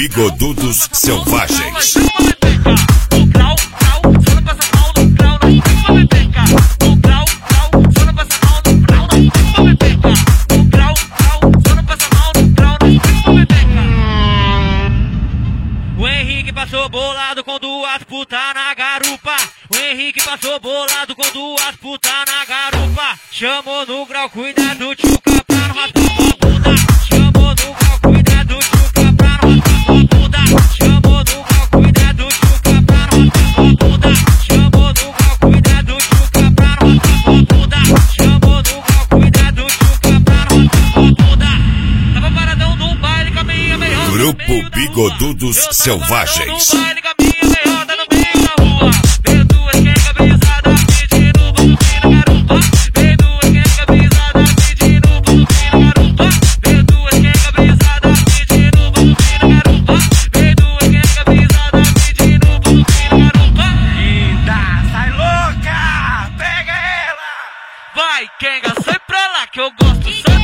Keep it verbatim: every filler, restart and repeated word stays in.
Bigodudos Selvagens. O Henrique passou bolado com duas putas na garupa. O Henrique passou bolado com duas putas na garupa. Chamou no grau, cuidado, tchuca, pra não raspar tua bunda. Chamou no grau, cuidado, tchuca, pra não raspar tua bunda. Chamou no grau, cuidado, tchuca, pra não raspar tua bunda. Chamou no grau, cuidado, tchuca, pra não raspar tua bunda. Chamou no grau, cuidado, tchuca, pra não raspar tua bunda. Tava paradão num baile com a minha meiota. Grupo Bigodudos Selvagens. Vai, Kenga, sai pra lá que eu gosto.